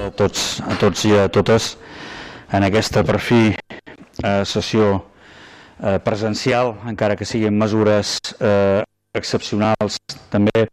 a tots i a totes en aquesta, per fi, sessió presencial, encara que siguin mesures excepcionals també,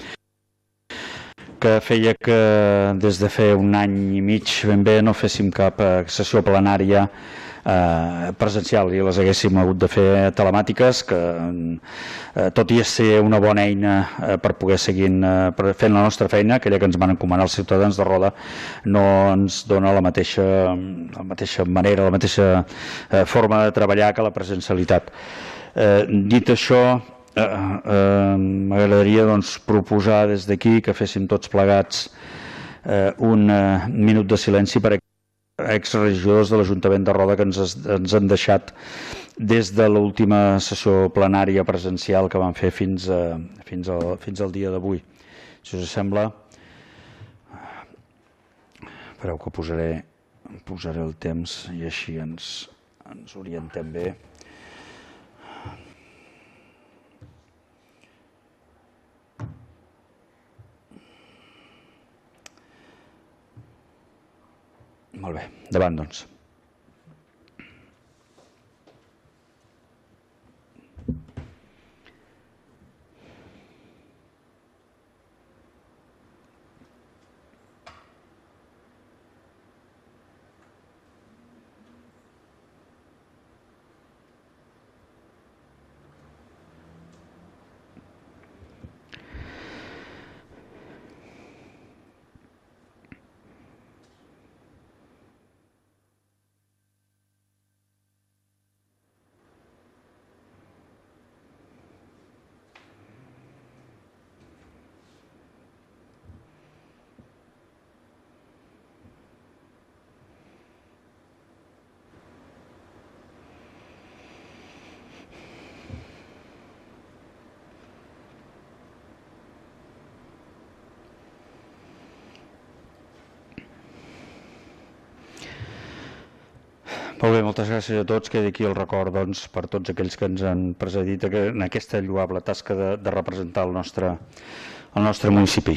que feia que des de fer un any i mig ben bé no féssim cap sessió plenària presencial i les haguéssim hagut de fer telemàtiques, que tot i ser una bona eina per poder seguir fent la nostra feina, aquella que ens van encomanar els ciutadans de Roda, no ens dona la mateixa manera, la mateixa forma de treballar que la presencialitat. Dit això, m'agradaria proposar des d'aquí que féssim tots plegats un minut de silenci per exregidors de l'Ajuntament de Roda que ens han deixat des de l'última sessió plenària presencial que vam fer fins al dia d'avui. Si us sembla, espereu que posaré el temps i així ens orientem bé. Molt bé, endavant, doncs. Molt bé, moltes gràcies a tots. Quedi aquí el record per tots aquells que ens han precedit en aquesta lloable tasca de representar el nostre municipi.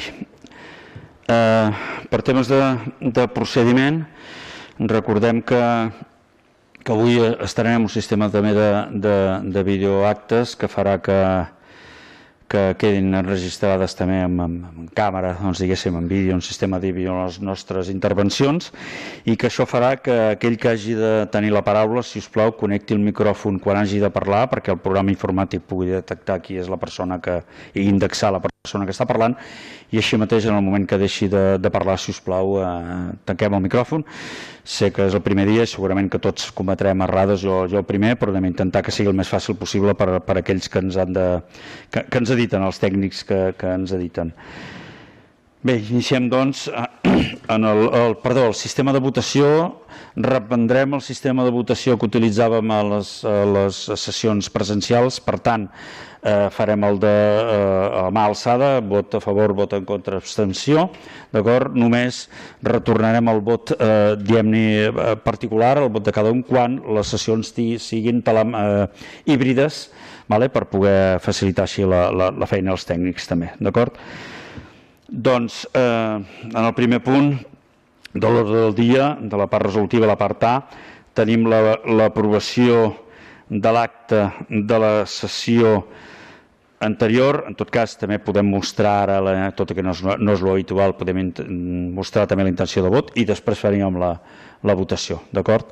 Per temes de procediment, recordem que avui estrenem un sistema també de videoactes que farà que quedin enregistrades també amb càmera, diguéssim, en vídeo, un sistema de vídeo, les nostres intervencions, i que això farà que aquell que hagi de tenir la paraula, si us plau, connecti el micròfon quan hagi de parlar, perquè el programa informàtic pugui detectar qui és la persona i indexar la persona que està parlant, i així mateix, en el moment que deixi de parlar, si us plau, tanquem el micròfon. Sé que és el primer dia i segurament que tots cometrem errades, jo el primer, però hem d'intentar que sigui el més fàcil possible per aquells que ens editen, els tècnics que ens editen. Bé, iniciem doncs el sistema de votació. Reprendrem el sistema de votació que utilitzàvem a les sessions presencials, per tant, farem el de mà alçada, vot a favor, vot en contra, abstenció, d'acord? Només retornarem el vot, diguem-ne, particular, el vot de cada un, quan les sessions siguin híbrides, per poder facilitar així la feina als tècnics també, d'acord? Doncs, en el primer punt de l'ordre del dia, de la part resolutiva, la part A, tenim l'aprovació de l'acte de la sessió anterior. En tot cas, també podem mostrar ara, tot i que no és l'habitual, podem mostrar també la intenció de vot i després faríem la votació, d'acord?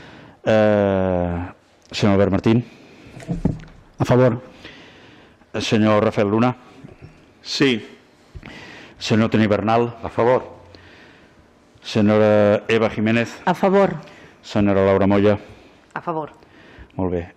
Senyor Albert Martín. A favor. Senyor Rafael Luna. Sí. Senyor Toni Bernal. A favor. Senyora Eva Jiménez. A favor. Senyora Laura Moya. A favor. Molt bé.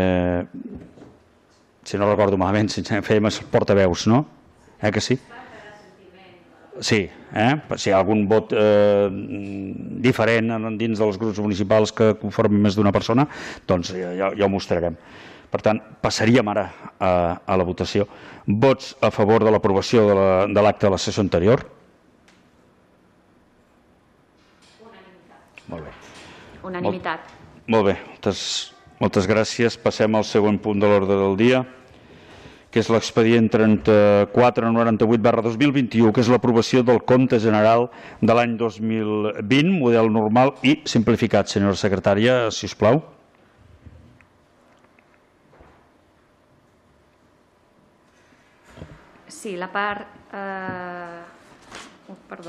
Si no recordo malament, fèiem els portaveus, no? Que sí? Sí, si hi ha algun vot diferent dins dels grups municipals que conformen més d'una persona, doncs ja ho mostrarem. Per tant, passaríem ara a la votació. Vots a favor de l'aprovació de l'acte de la sessió anterior? Molt bé. Unanimitat. Molt bé, moltes gràcies. Passem al següent punt de l'ordre del dia, que és l'expedient 3498/2021, que és l'aprovació del compte general de l'any 2020, model normal i simplificat. Senyora secretària, si us plau. Sí, la part... Perdó.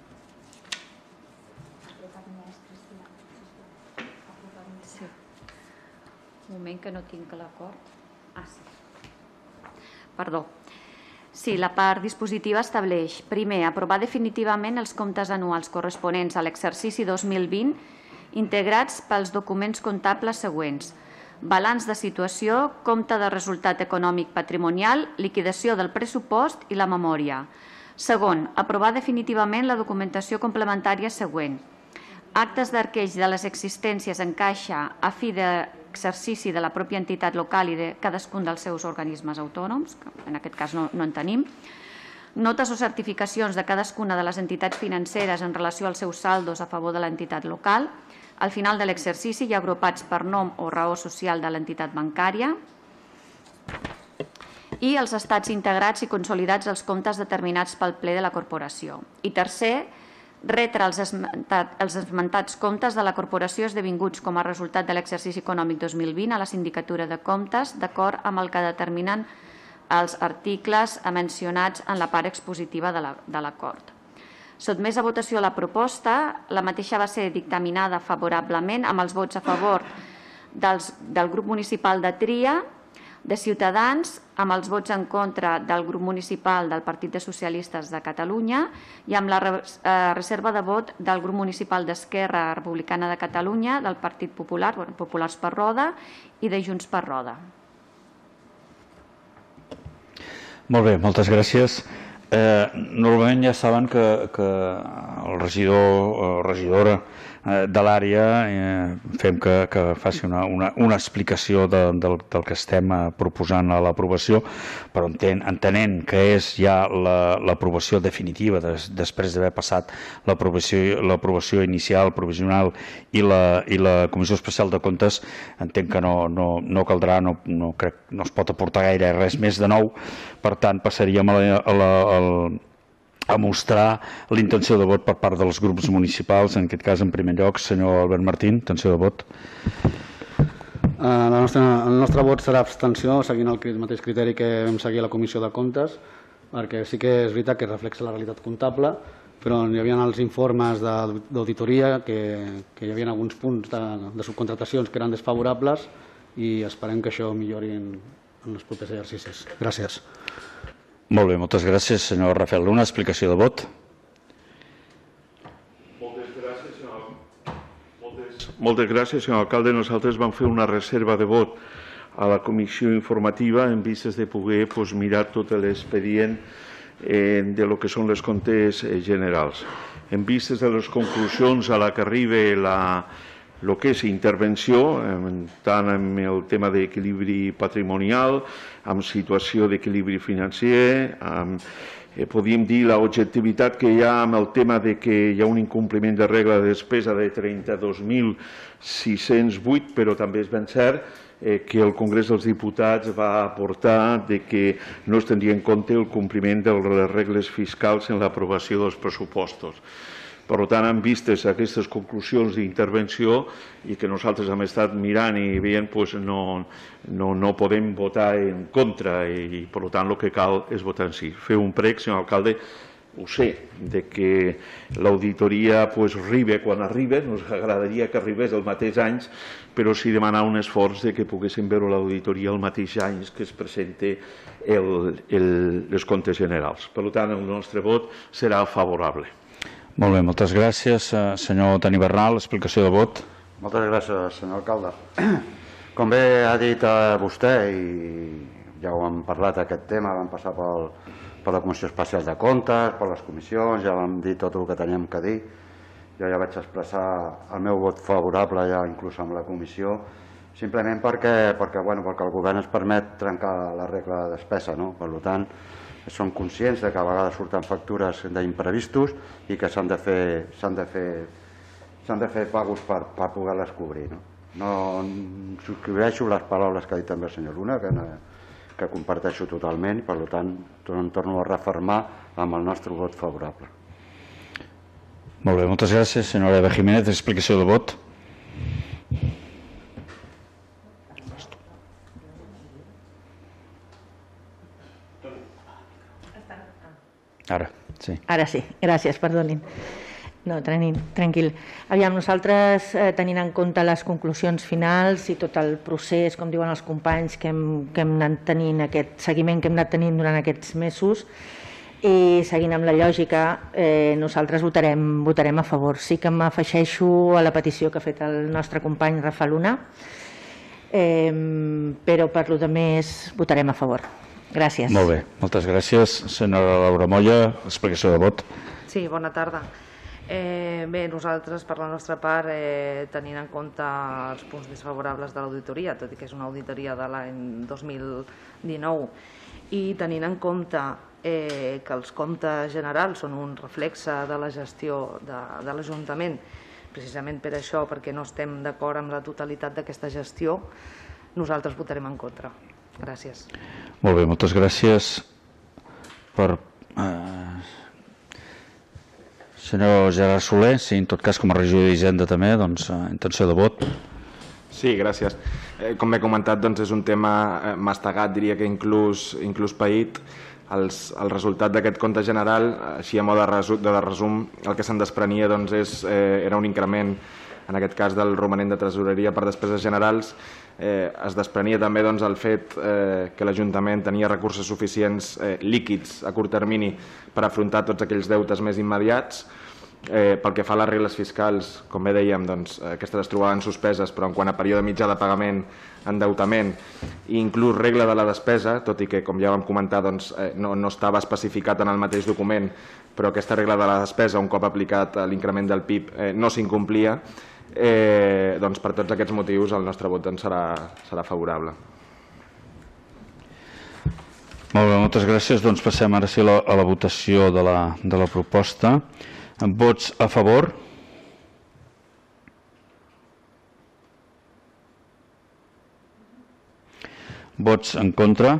Sí. Un moment que no tinc l'acord. Sí. Perdó. Sí, la part dispositiva estableix, primer, aprovar definitivament els comptes anuals corresponents a l'exercici 2020 integrats pels documents comptables següents: balanç de situació, compte de resultat econòmic patrimonial, liquidació del pressupost i la memòria. Segon, aprovar definitivament la documentació complementària següent: actes d'arqueig de les existències en caixa a fi d'exercici de la pròpia entitat local i de cadascun dels seus organismes autònoms, que en aquest cas no en tenim, notes o certificacions de cadascuna de les entitats financeres en relació als seus saldos a favor de l'entitat local, al final de l'exercici i agrupats per nom o raó social de l'entitat bancària, i els estats integrats i consolidats dels comptes determinats pel ple de la corporació. I tercer, retre els esmentats comptes de la corporació esdevinguts com a resultat de l'exercici econòmic 2020 a la sindicatura de comptes, d'acord amb el que determinen els articles mencionats en la part expositiva de l'acord. Sotmès a votació la proposta, la mateixa va ser dictaminada favorablement amb els vots a favor del grup municipal de Tria, de Ciutadans, amb els vots en contra del grup municipal del Partit de Socialistes de Catalunya i amb la reserva de vot del grup municipal d'Esquerra Republicana de Catalunya, del Partit Popular, Populars per Roda i de Junts per Roda. Molt bé, moltes gràcies. Normalment ja saben que el regidor o regidora de l'àrea fem que faci una explicació del que estem proposant a l'aprovació, però entenent que és ja l'aprovació definitiva després d'haver passat l'aprovació inicial, provisional i la Comissió Especial de Comptes, entenc que no caldrà, no es pot aportar gaire res més de nou. Per tant, passaríem a mostrar l'intenció de vot per part dels grups municipals, en aquest cas, en primer lloc, senyor Albert Martín, intenció de vot. El nostre vot serà abstenció, seguint el mateix criteri que vam seguir a la Comissió de Comptes, perquè sí que és veritat que reflexa la realitat comptable, però hi havia els informes d'auditoria que hi havia alguns punts de subcontratacions que eren desfavorables i esperem que això millori en els propers exercicis. Gràcies. Molt bé, moltes gràcies. Senyor Rafael Luna, explicació de vot. Moltes gràcies, senyor alcalde. Nosaltres vam fer una reserva de vot a la comissió informativa en vistes de poder mirar tot l'expedient de lo que són les comptes generals. En vistes de les conclusions a la que arriba el que és intervenció, tant en el tema d'equilibri patrimonial, amb situació d'equilibri financer, podríem dir l'objectivitat que hi ha amb el tema que hi ha un incompliment de regla de despesa de 32.608, però també és ben cert que el Congrés dels Diputats va aportar que no es tindria en compte el compliment de les regles fiscals en l'aprovació dels pressupostos. Per tant, en vistes aquestes conclusions d'intervenció i que nosaltres hem estat mirant i veient, no podem votar en contra i, per tant, el que cal és votar en sí. Fer un prec, senyor alcalde, ho sé, que l'auditoria arriba quan arriba, ens agradaria que arribés el mateix any, però sí demanar un esforç que poguéssim veure l'auditoria el mateix any que es presenta els comptes generals. Per tant, el nostre vot serà favorable. Molt bé, moltes gràcies. Senyor Toni Bernal, explicació de vot. Moltes gràcies, senyor alcalde. Com bé ha dit vostè, i ja ho hem parlat aquest tema, vam passar per la Comissió Especial de Comptes, per les comissions, ja vam dir tot el que teníem que dir. Jo ja vaig expressar el meu vot favorable ja inclús amb la comissió, simplement perquè el govern ens permet trencar la regla de despesa. Per tant, som conscients que a vegades surten factures d'imprevistos i que s'han de fer pagos per poder-les cobrir. No subscriveixo les paraules que ha dit també el senyor Luna, que comparteixo totalment, per tant, em torno a refermar amb el nostre vot favorable. Molt bé, moltes gràcies. Senyora Eva Jiménez, explicació de vot. Ara, sí. Ara sí, gràcies, perdonin. No, tranquil. Aviam, nosaltres, tenint en compte les conclusions finals i tot el procés, com diuen els companys, que hem anat tenint, aquest seguiment que hem anat tenint durant aquests mesos, i seguint amb la lògica, nosaltres votarem a favor. Sí que m'afegeixo a la petició que ha fet el nostre company Rafa Luna, però per lo demés votarem a favor. Gràcies. Molt bé, moltes gràcies. Senyora Laura Molla, explicació de vot. Sí, bona tarda. Bé, nosaltres, per la nostra part, tenint en compte els punts desfavorables de l'auditoria, tot i que és una auditoria de l'any 2019, i tenint en compte que els comptes generals són un reflexe de la gestió de l'Ajuntament, precisament per això, perquè no estem d'acord amb la totalitat d'aquesta gestió, nosaltres votarem en contra. Gràcies. Molt bé, moltes gràcies. Senyor Gerard Soler, sí, en tot cas com a regidor d'Hisenda també, doncs, intenció de vot. Sí, gràcies. Com he comentat, doncs és un tema mastegat, diria que inclús paït. El resultat d'aquest compte general, així a mode de resum, el que se'n desprenia era un increment, en aquest cas del romanent de tresoreria per despeses generals. Es desprenia també el fet que l'Ajuntament tenia recursos suficients líquids a curt termini per afrontar tots aquells deutes més immediats. Pel que fa a les regles fiscals, com bé dèiem, aquestes es trobaven suspeses, però en quant a període mitjà de pagament, endeutament i inclús regla de la despesa, tot i que, com ja vam comentar, no estava especificat en el mateix document, però aquesta regla de la despesa, un cop aplicat l'increment del PIB, no s'incomplia. Per tots aquests motius el nostre vot serà favorable. Molt bé, moltes gràcies. Doncs passem ara sí a la votació de la proposta. Amb vots a favor. Vots en contra.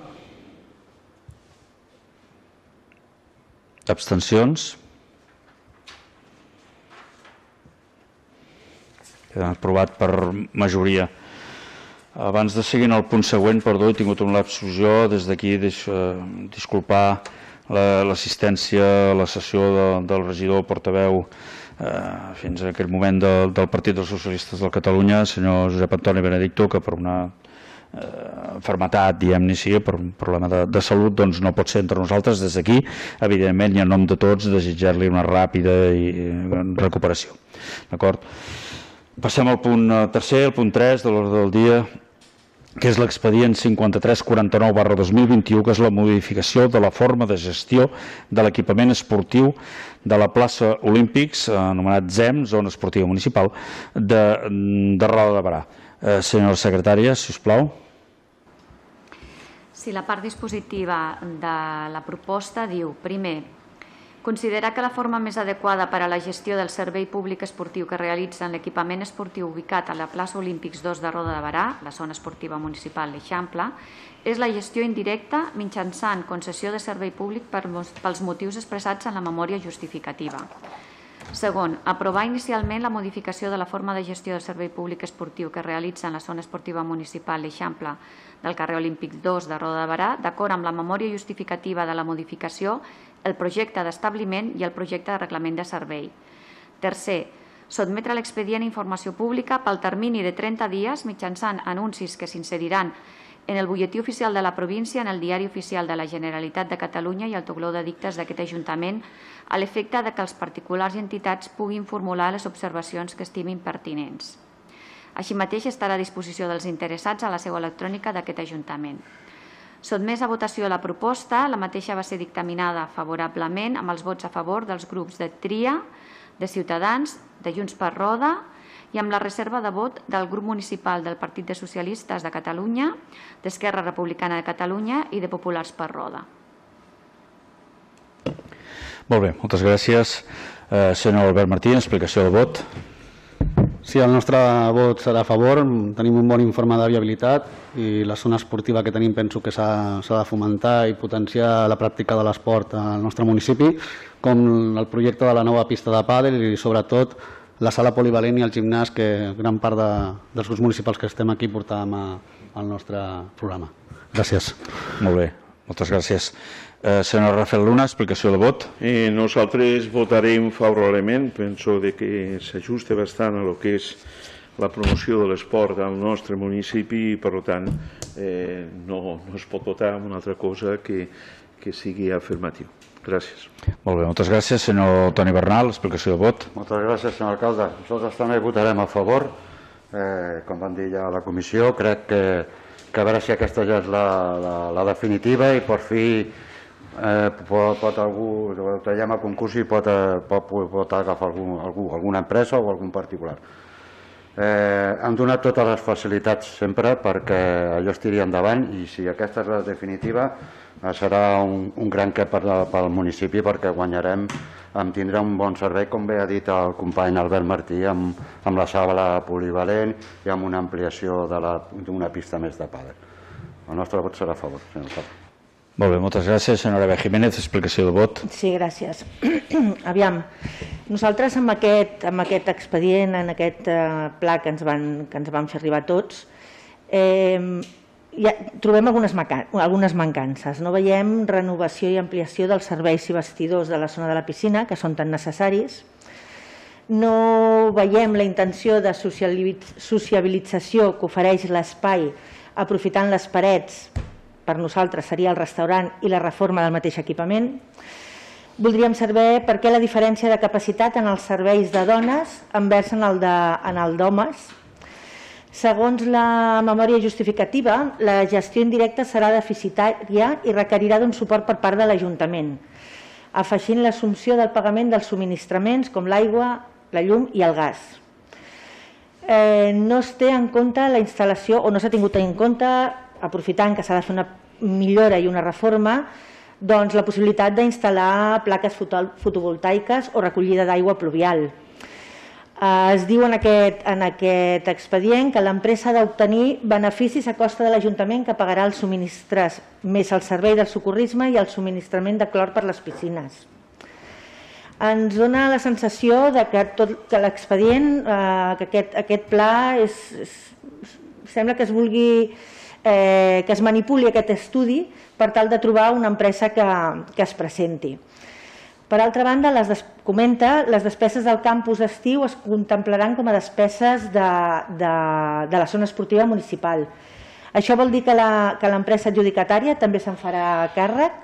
Abstencions. Aprovat per majoria. Abans de seguir en el punt següent, perdó, he tingut un lapsus jo, des d'aquí disculpar l'assistència a la sessió del regidor portaveu fins a aquell moment del Partit dels Socialistes de Catalunya, senyor Josep Antoni Benedicto, que per una malaltia, diguem-ne així, per un problema de salut, doncs no pot ser entre nosaltres. Des d'aquí, evidentment, i en nom de tots, desitjar-li una ràpida recuperació. D'acord? Passem al punt tercer, el punt 3 de l'ordre del dia, que és l'expedient 5349/2021, que és la modificació de la forma de gestió de l'equipament esportiu de la plaça Olímpics, anomenat ZEM, Zona Esportiva Municipal, de Roda de Berà. Senyora secretària, si us plau. Sí, la part dispositiva de la proposta diu, primer, considerar que la forma més adequada per a la gestió del servei públic esportiu que realitza en l'equipament esportiu ubicat a la plaça Olímpics 2 de Roda de Berà, la zona esportiva municipal d'Eixample, és la gestió indirecta mitjançant concessió de servei públic pels motius expressats en la memòria justificativa. Segon, aprovar inicialment la modificació de la forma de gestió del servei públic esportiu que realitza en la zona esportiva municipal d'Eixample del carrer Olímpic 2 de Roda de Berà, d'acord amb la memòria justificativa de la modificació, el projecte d'establiment i el projecte de reglament de servei. Tercer, sotmetre l'expedient a informació pública pel termini de 30 dies mitjançant anuncis que s'inseriran en el butlletí oficial de la província, en el diari oficial de la Generalitat de Catalunya i el tauló d'edictes d'aquest Ajuntament, a l'efecte que els particulars i entitats puguin formular les observacions que estimin pertinents. Així mateix estarà a disposició dels interessats a la seu electrònica d'aquest Ajuntament. Sotmès a votació la proposta, la mateixa va ser dictaminada favorablement amb els vots a favor dels grups de TRIA, de Ciutadans, de Junts per Roda i amb la reserva de vot del grup municipal del Partit de Socialistes de Catalunya, d'Esquerra Republicana de Catalunya i de Populars per Roda. Molt bé, moltes gràcies. Senyor Albert Martí, explicació de vot. Sí, el nostre vot serà a favor. Tenim un bon informe de viabilitat i la zona esportiva que tenim penso que s'ha de fomentar i potenciar la pràctica de l'esport al nostre municipi, com el projecte de la nova pista de pàdel i sobretot la sala polivalent i el gimnàs que gran part dels grups municipals que estem aquí portàvem al nostre programa. Gràcies. Molt bé, moltes gràcies. Senyor Rafael Luna, explicació de vot. Nosaltres votarem favorablement, penso que s'ajusta bastant a lo que és la promoció de l'esport al nostre municipi i, per tant, no es pot votar amb una altra cosa que sigui afirmatiu. Gràcies. Molt bé, moltes gràcies. Senyor Toni Bernal, explicació de vot. Moltes gràcies, senyor alcalde. Nosaltres també votarem a favor. Com van dir ja a la comissió, crec que a veure si aquesta ja és la definitiva i per fi pot algú, ho traiem a concurs i pot agafar alguna empresa o algun particular. Hem donat totes les facilitats sempre perquè allò es tiri endavant i si aquesta és la definitiva serà un gran què pel municipi perquè guanyarem en tindre un bon servei, com bé ha dit el company Albert Martí, amb la sala polivalent i amb una ampliació d'una pista més de pàdel. El nostre vot serà a favor, senyor alcalde. Molt bé, moltes gràcies. Senyora Eva Jiménez, explicació de vot. Sí, gràcies. Aviam, nosaltres amb aquest expedient, en aquest pla que ens van fer arribar tots, trobem algunes mancances. No veiem renovació i ampliació dels serveis i vestidors de la zona de la piscina, que són tan necessaris. No veiem la intenció de sociabilització que ofereix l'espai aprofitant les parets. Per nosaltres seria el restaurant i la reforma del mateix equipament. Voldríem saber per què la diferència de capacitat en els serveis de dones envers en el d'homes. Segons la memòria justificativa, la gestió indirecta serà deficitària i requerirà d'un suport per part de l'Ajuntament, afegint l'assumpció del pagament dels subministraments com l'aigua, la llum i el gas. No es té en compte la instal·lació, o no s'ha tingut en compte, aprofitant que s'ha de fer una millora i una reforma, doncs la possibilitat d'instal·lar plaques fotovoltaiques o recollida d'aigua pluvial. Es diu en aquest expedient que l'empresa ha d'obtenir beneficis a costa de l'Ajuntament que pagarà els subministres més el servei del socorrisme i el subministrament de clor per les piscines. Ens dona la sensació que l'expedient, que aquest pla, sembla que es vulgui que es manipuli aquest estudi per tal de trobar una empresa que es presenti. Per altra banda, comenta, les despeses del campus estiu es contemplaran com a despeses de la zona esportiva municipal. Això vol dir que l'empresa adjudicatària també se'n farà càrrec.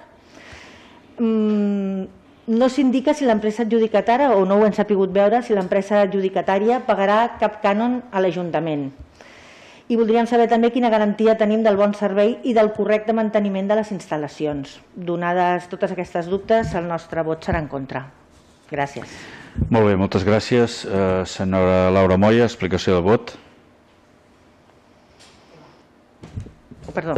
No s'indica si l'empresa adjudicatària, o no ho hem sabut veure, si l'empresa adjudicatària pagarà cap cànon a l'Ajuntament. I voldríem saber també quina garantia tenim del bon servei i del correcte manteniment de les instal·lacions. Donades totes aquestes dubtes, el nostre vot serà en contra. Gràcies. Molt bé, moltes gràcies. Senyora Laura Moya, explicació de vot. Perdó.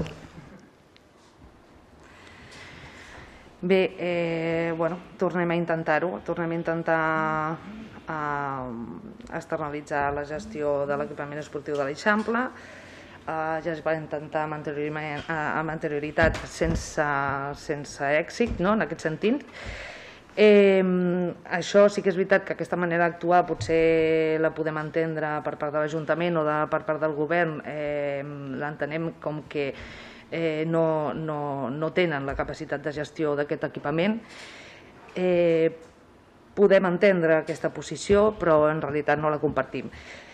Bé, tornem a intentar-ho, tornem a intentar externalitzar la gestió de l'equipament esportiu de l'Eixample. Ja es va intentar amb anterioritat sense èxit, en aquest sentit. Això sí que és veritat que aquesta manera d'actuar potser la podem entendre per part de l'Ajuntament o per part del govern, l'entenem com que no tenen la capacitat de gestió d'aquest equipament. Podem entendre aquesta posició, però en realitat no la compartim.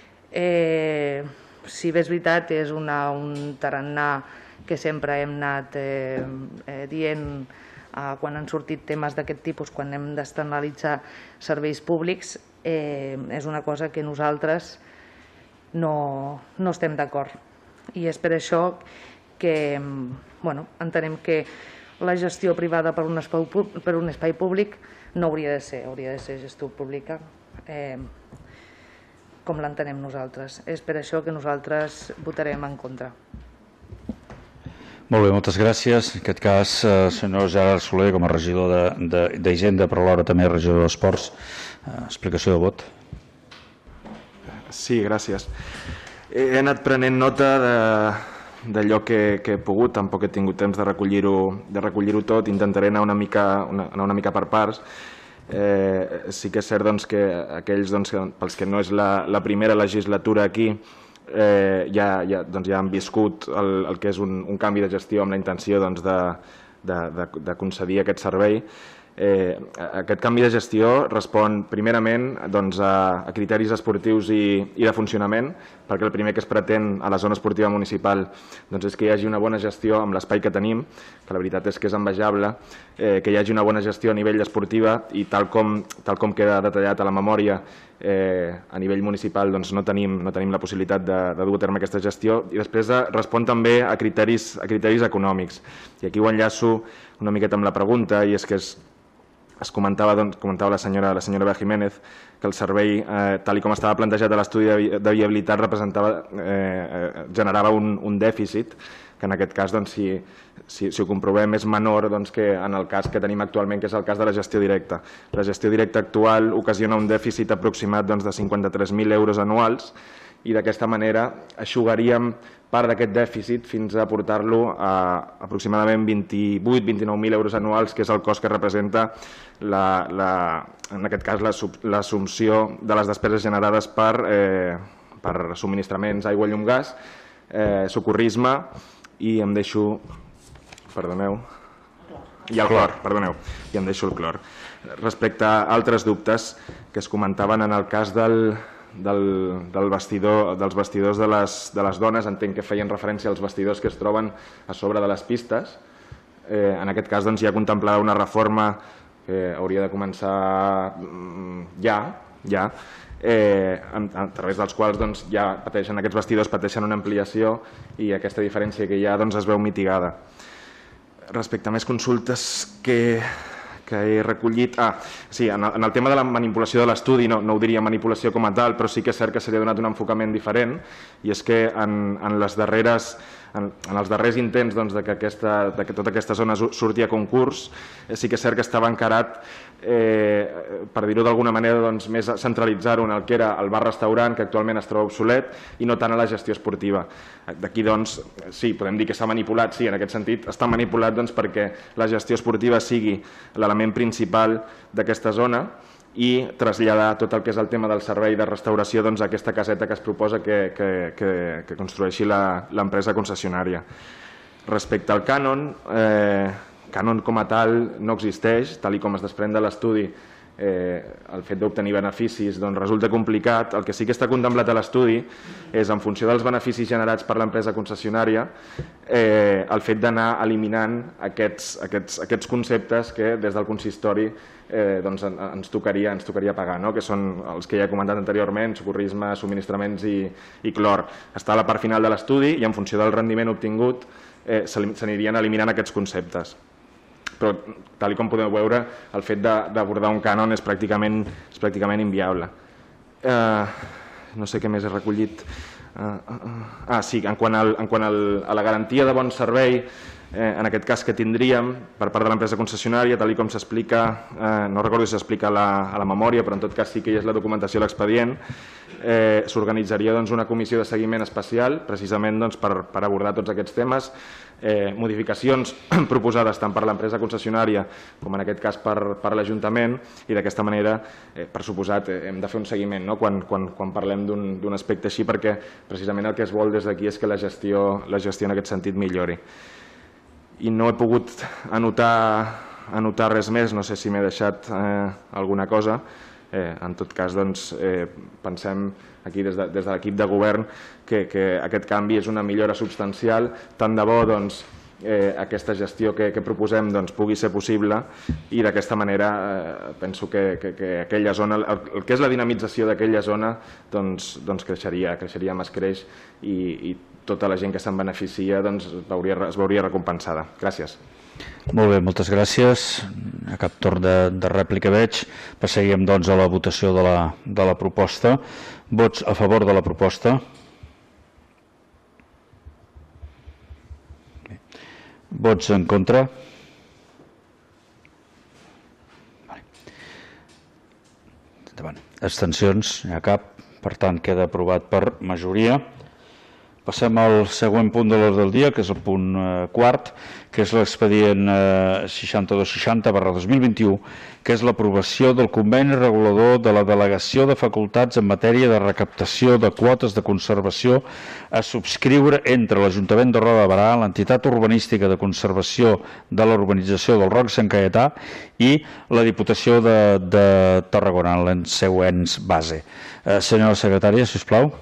Si bé és veritat, és un tarannà que sempre hem anat dient quan han sortit temes d'aquest tipus, quan hem d'externalitzar serveis públics, és una cosa que nosaltres no estem d'acord. I és per això que entenem que la gestió privada per un espai públic no hauria de ser gestió pública com l'entenem nosaltres. És per això que nosaltres votarem en contra. Molt bé, moltes gràcies. En aquest cas, senyor Gerard Soler, com a regidor d'Hisenda, però alhora també regidor d'Esports, explicació de vot. Sí, gràcies. He anat prenent nota d'allò que he pogut, tampoc he tingut temps de recollir-ho tot, intentaré anar una mica per parts. Sí que és cert que aquells pels que no és la primera legislatura aquí ja han viscut el que és un canvi de gestió amb la intenció de concedir aquest servei. Aquest canvi de gestió respon primerament a criteris esportius i de funcionament, perquè el primer que es pretén a la zona esportiva municipal és que hi hagi una bona gestió amb l'espai que tenim, que la veritat és que és envejable, que hi hagi una bona gestió a nivell esportiva i tal com queda detallat a la memòria, a nivell municipal no tenim la possibilitat de dur a terme aquesta gestió, i després respon també a criteris econòmics. I aquí ho enllaço una miqueta amb la pregunta, i és que es comentava la senyora Bea Jiménez que el servei, tal com estava plantejat a l'estudi de viabilitat, generava un dèficit, que en aquest cas, si ho comprovem, és menor que en el cas que tenim actualment, que és el cas de la gestió directa. La gestió directa actual ocasiona un dèficit aproximat de 53.000 euros anuals, i d'aquesta manera eixugaríem part d'aquest dèficit fins a portar-lo a aproximadament 28-29.000 euros anuals, que és el cost que representa, en aquest cas, l'assumpció de les despeses generades per subministraments, aigua, llum, gas, socorrisme i em deixo... Perdoneu. I el clor, perdoneu. I em deixo el clor. Respecte a altres dubtes que es comentaven en el cas dels vestidors de les dones, entenc que feien referència als vestidors que es troben a sobre de les pistes. En aquest cas hi ha contemplada una reforma que hauria de començar ja, a través dels quals aquests vestidors pateixen una ampliació i aquesta diferència que hi ha es veu mitigada. Respecte a més consultes que he recollit... Sí, en el tema de la manipulació de l'estudi, no ho diria manipulació com a tal, però sí que és cert que se li ha donat un enfocament diferent, i és que en els darrers intents que tota aquesta zona surti a concurs, sí que és cert que estava encarat, per dir-ho d'alguna manera, més centralitzar-ho en el que era el bar-restaurant, que actualment es troba obsolet, i no tant a la gestió esportiva. D'aquí, sí, podem dir que s'ha manipulat, sí, en aquest sentit està manipulat perquè la gestió esportiva sigui l'element principal d'aquesta zona i traslladar tot el que és el tema del servei de restauració a aquesta caseta que es proposa que construeixi l'empresa concessionària. Respecte al cànon, cànon com a tal no existeix, tal com es desprèn de l'estudi. El fet d'obtenir beneficis resulta complicat. El que sí que està contemplat a l'estudi és, en funció dels beneficis generats per l'empresa concessionària, el fet d'anar eliminant aquests conceptes que des del consistori ens tocaria pagar, que són els que ja he comentat anteriorment: socorrisme, subministraments i clor. Està a la part final de l'estudi i en funció del rendiment obtingut s'anirien eliminant aquests conceptes. Però, tal com podeu veure, el fet d'abordar un cànon és pràcticament inviable. No sé què més he recollit. Sí, en quant a la garantia de bon servei, en aquest cas que tindríem per part de l'empresa concessionària, tal com s'explica, no recordo si s'explica a la memòria, però en tot cas sí que hi és la documentació a l'expedient, s'organitzaria una comissió de seguiment especial precisament per abordar tots aquests temes, modificacions proposades tant per l'empresa concessionària com en aquest cas per l'Ajuntament, i d'aquesta manera, per suposat, hem de fer un seguiment quan parlem d'un aspecte així, perquè precisament el que es vol des d'aquí és que la gestió en aquest sentit millori. I no he pogut anotar res més, no sé si m'he deixat alguna cosa. En tot cas, pensem aquí des de l'equip de govern que aquest canvi és una millora substancial. Tant de bo aquesta gestió que proposem pugui ser possible, i d'aquesta manera penso que aquella zona, el que és la dinamització d'aquella zona, creixeria més creix, i tota la gent que se'n beneficia es veuria recompensada. Gràcies. Molt bé, moltes gràcies. A cap torn de rèplica veig. Passaríem a la votació de la proposta. Vots a favor de la proposta? Vots en contra? Abstencions? N'hi ha cap? per tant queda aprovat per majoria. Passem al següent punt de l'ordre del dia, que és el punt quart, que és l'expedient 6260/2021, que és l'aprovació del conveni regulador de la delegació de facultats en matèria de recaptació de quotes de conservació a subscriure entre l'Ajuntament de Roda de Berà, l'entitat urbanística de conservació de la urbanització del Roc Sant Caietà i la Diputació de Tarragona en els seus ens base. Senyora secretària, si us plau.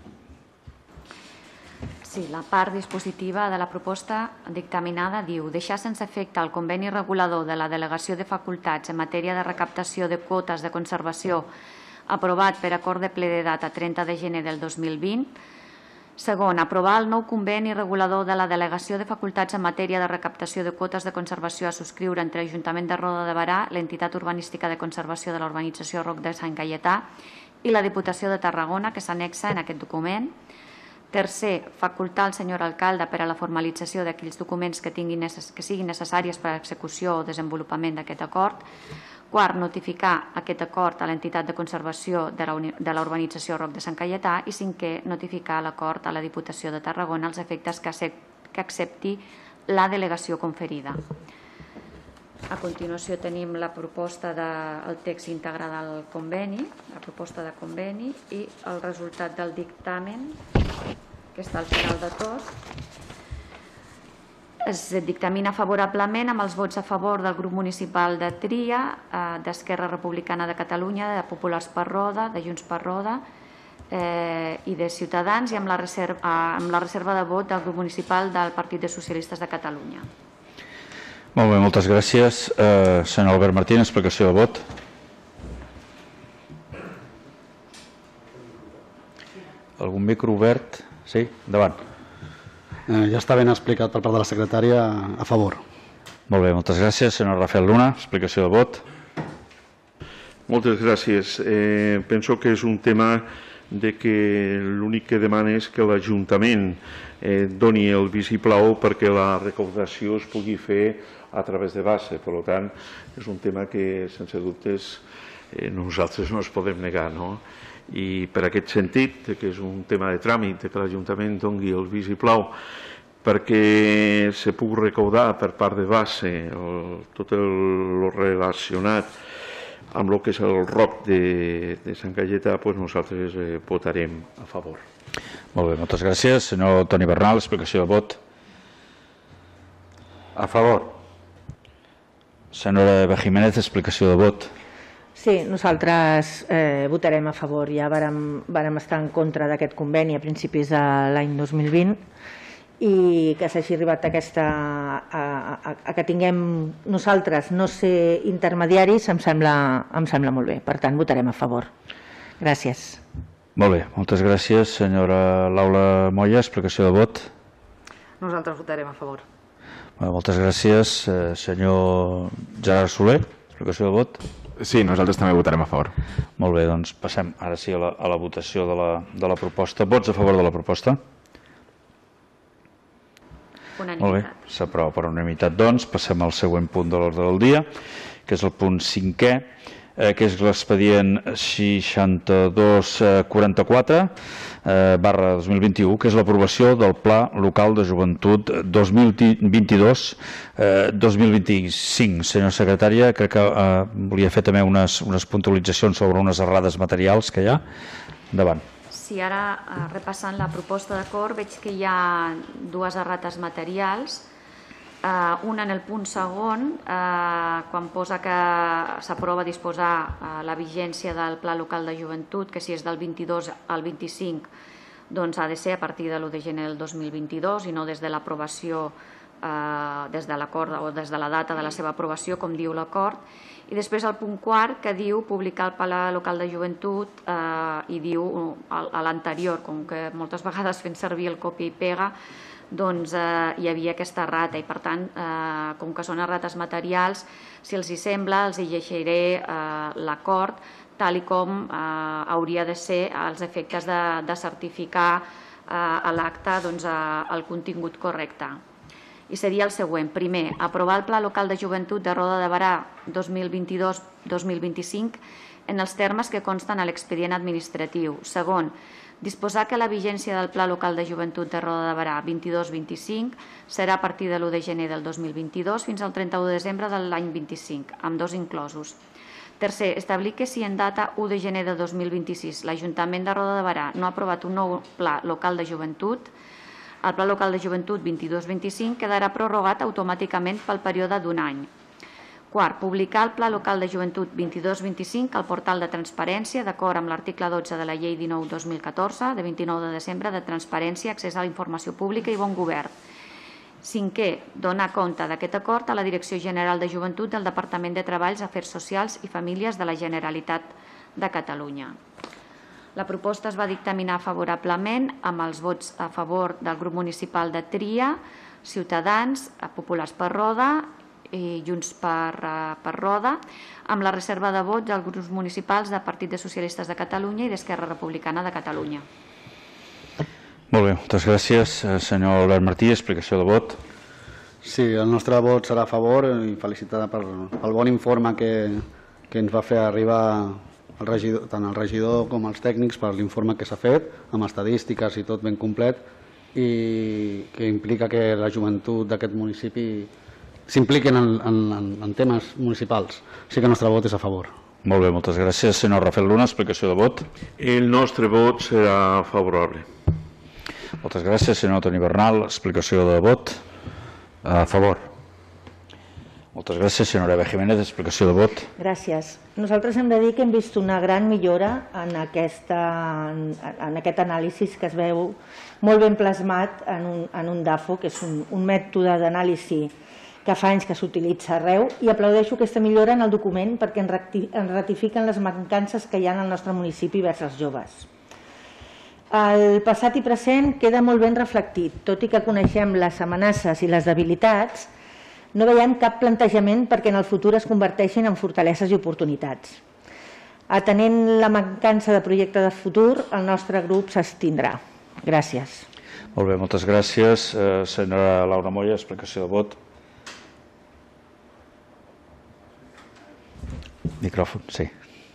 Sí, la part dispositiva de la proposta dictaminada diu deixar sense efecte el conveni regulador de la delegació de facultats en matèria de recaptació de quotes de conservació aprovat per acord de ple de data 30 de gener del 2020. Segon, aprovar el nou conveni regulador de la delegació de facultats en matèria de recaptació de quotes de conservació a subscriure entre l'Ajuntament de Roda de Berà, l'entitat urbanística de conservació de la urbanització Roc de Sant Caietà i la Diputació de Tarragona, que s'anexa en aquest document. Tercer, facultar el senyor alcalde per a la formalització d'aquells documents que siguin necessàries per a l'execució o desenvolupament d'aquest acord. Quart, notificar aquest acord a l'entitat de conservació de la urbanització Roc de Sant Caietà. I cinquè, notificar l'acord a la Diputació de Tarragona als efectes que accepti la delegació conferida. A continuació tenim la proposta del text íntegre del conveni, la proposta de conveni i el resultat del dictamen, que està al final de tot. Es dictamina favorablement amb els vots a favor del grup municipal de Tria, d'Esquerra Republicana de Catalunya, de Populars per Roda, de Junts per Roda i de Ciutadans, i amb la reserva de vot del grup municipal del Partit de Socialistes de Catalunya. Molt bé, moltes gràcies. Senyor Albert Martín, explicació de vot. Algun micro obert? Sí, endavant. Ja està ben explicat per part de la secretària, a favor. Molt bé, moltes gràcies. Senyor Rafael Luna, explicació de vot. Moltes gràcies. Penso que és un tema de que l'únic que demana és que l'Ajuntament doni el vistiplau perquè la recaudació es pugui fer a través de base. Per tant, és un tema que, sense dubtes, nosaltres no es podem negar, no? I per aquest sentit, que és un tema de tràmit, que l'Ajuntament doni el vistiplau perquè se pugui recaudar per part de base tot el relacionat amb el que és el Roc de Sant Caietà, nosaltres votarem a favor. Molt bé, moltes gràcies. Senyor Toni Bernal, explicació de vot. A favor. Senyora Eva Jiménez, explicació de vot. Sí, nosaltres votarem a favor. Ja vàrem estar en contra d'aquest conveni a principis de l'any 2020 i que s'hagi arribat a que tinguem nosaltres no ser intermediaris em sembla molt bé. Per tant, votarem a favor. Gràcies. Molt bé, moltes gràcies. Senyora Laura Moya, explicació de vot. Nosaltres votarem a favor. Moltes gràcies. Senyor Gerard Soler, explicació de vot. Sí, nosaltres també votarem a favor. Molt bé, doncs passem ara sí a la votació de la proposta. Vots a favor de la proposta? Unanimitat. Molt bé, s'aprova per unanimitat. Doncs passem al següent punt de l'ordre del dia, que és el punt 5è, que és l'expedient 6244/2021, que és l'aprovació del Pla Local de Joventut 2022-2025. Senyora secretària, crec que volia fer també unes puntualitzacions sobre unes errades materials que hi ha. Endavant. Sí, ara repassant la proposta d'acord veig que hi ha dues errates materials. Una en el punt segon, quan posa que s'aprova disposar la vigència del Pla Local de Joventut, que si és del 22 al 25, doncs ha de ser a partir de l'1 de gener del 2022 i no des de l'aprovació, des de l'acord o des de la data de la seva aprovació, com diu l'acord. I després el punt quart, que diu publicar el Pla Local de Joventut i diu a l'anterior, com que moltes vegades fent servir el copia i pega, doncs hi havia aquesta errata i per tant, com que són errates materials, si els hi sembla, els hi llegiré l'acord tal com hauria de ser als efectes de certificar a l'acte el contingut correcte. I seria el següent. Primer, aprovar el Pla Local de Joventut de Roda de Berà 2022-2025 en els termes que consten a l'expedient administratiu. Segon, disposar que la vigència del Pla Local de Joventut de Roda de Berà 22-25 serà a partir de l'1 de gener del 2022 fins al 31 de desembre de l'any 25, amb dos inclosos. Tercer, establir que si en data 1 de gener de 2026 l'Ajuntament de Roda de Berà no ha aprovat un nou Pla Local de Joventut, el Pla Local de Joventut 22-25 quedarà prorrogat automàticament pel període d'un any. Quart, publicar el Pla Local de Joventut 22-25 al portal de transparència d'acord amb l'article 12 de la Llei 19-2014 de 29 de desembre de transparència, accés a la informació pública i bon govern. Cinquè, donar compte d'aquest acord a la Direcció General de Joventut del Departament de Treballs, Afers Socials i Famílies de la Generalitat de Catalunya. La proposta es va dictaminar favorablement amb els vots a favor del grup municipal de Tria, Ciutadans, Populars per Roda i Junts per Roda, amb la reserva de vots dels grups municipals del Partit de Socialistes de Catalunya i d'Esquerra Republicana de Catalunya. Molt bé, moltes gràcies. Senyor Albert Martí, explicació de vot. Sí, el nostre vot serà a favor i felicitada pel bon informe que ens va fer arribar tant el regidor com els tècnics per l'informe que s'ha fet, amb estadístiques i tot ben complet, i que implica que la joventut d'aquest municipi s'impliquen en temes municipals. Sí que el nostre vot és a favor. Molt bé, moltes gràcies. Senyor Rafael Luna, explicació de vot. El nostre vot serà favorable. Moltes gràcies. Senyor Toni Bernal, explicació de vot. A favor. Moltes gràcies. Senyora Eva Jiménez, explicació de vot. Gràcies. Nosaltres hem de dir que hem vist una gran millora en aquest anàlisi que es veu molt ben plasmat en un DAFO, que és un mètode d'anàlisi que fa anys que s'utilitza arreu, i aplaudeixo aquesta millora en el document perquè ens ratifiquen les mancances que hi ha en el nostre municipi vers els joves. El passat i present queda molt ben reflectit, tot i que coneixem les amenaces i les debilitats, no veiem cap plantejament perquè en el futur es converteixin en fortaleses i oportunitats. Atenent la mancança de projecte de futur, el nostre grup s'abstindrà. Gràcies. Molt bé, moltes gràcies. Senyora Laura Moya, explicació de vot. Micròfon, sí.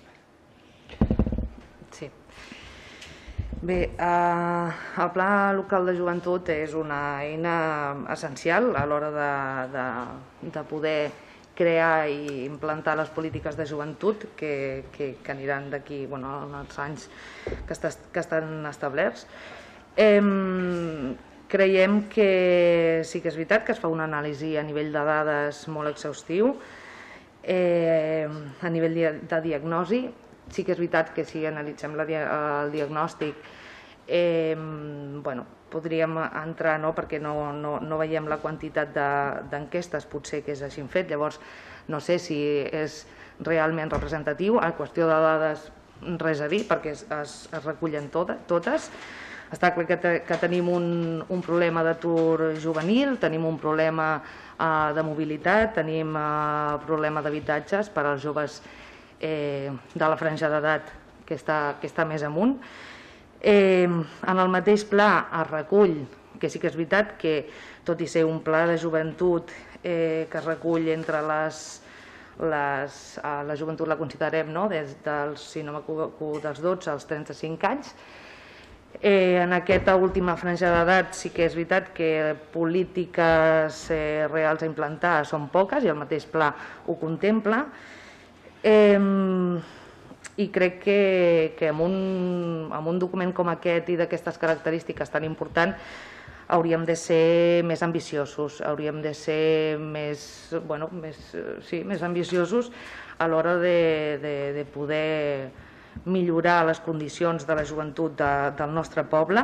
Sí. Bé, el Pla Local de Joventut és una eina essencial a l'hora de poder crear i implantar les polítiques de joventut que aniran d'aquí als anys que estan establerts. Creiem que sí que és veritat que es fa una anàlisi a nivell de dades molt exhaustiu, a nivell de diagnosi. Sí que és veritat que si analitzem el diagnòstic podríem entrar, perquè no veiem la quantitat d'enquestes, potser que és així fet, llavors no sé si és realment representatiu. En qüestió de dades res a dir perquè es recullen totes. Està clar que tenim un problema d'atur juvenil, tenim un problema de mobilitat, tenim problema d'habitatges per als joves de la franja d'edat que està més amunt. En el mateix pla es recull, que sí que és veritat que tot i ser un pla de joventut que es recull entre la joventut la considerem des dels, si no m'equivoco, dels 12 als 35 anys. En aquesta última franja d'edat sí que és veritat que polítiques reals a implantar són poques i el mateix pla ho contempla. I crec que amb un document com aquest i d'aquestes característiques tan important hauríem de ser més ambiciosos, hauríem de ser més ambiciosos a l'hora de poder millorar les condicions de la joventut del nostre poble,